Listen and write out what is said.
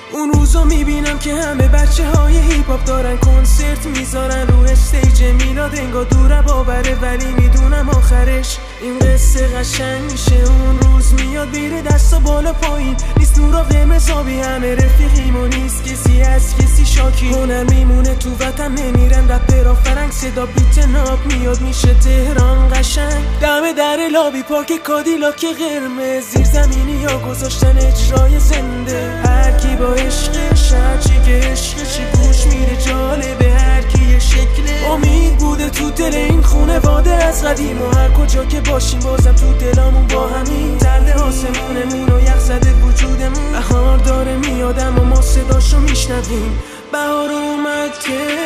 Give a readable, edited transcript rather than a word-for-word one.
اون روزا میبینم که همه بچه های هیپ هاپ دارن کنسرت میذارن رو استیج میلاد، انگار دوره باوره ولی میدونم آخرش این قصه قشنگ میشه. اون روز میاد بیره دستا بالا پایین، نیست نورا قرمز آبی، همه رفیقیم و نیست کسی از کسی شاکی. هنر میمونه تو وطن، نمیرن رپرها فرنگ، صدا بیت ناب میاد میشه تهران قشنگ. دم در لابی پارک کادیلاک قرمز، زیر زمینی ها گذاشتن اجرای زنده. هر کی با عشقش، هرچی که عشقشی گوش میره جالبه، هر کی یه شکله. امید بوده تو دل این خونواده از قدیم، و هر کجا که باشیم بازم تو دلامون با همین تله آسمونمون و یخ زده وجودمون. بهار داره میادم و ما صداشو میشنویم، بهار اومد که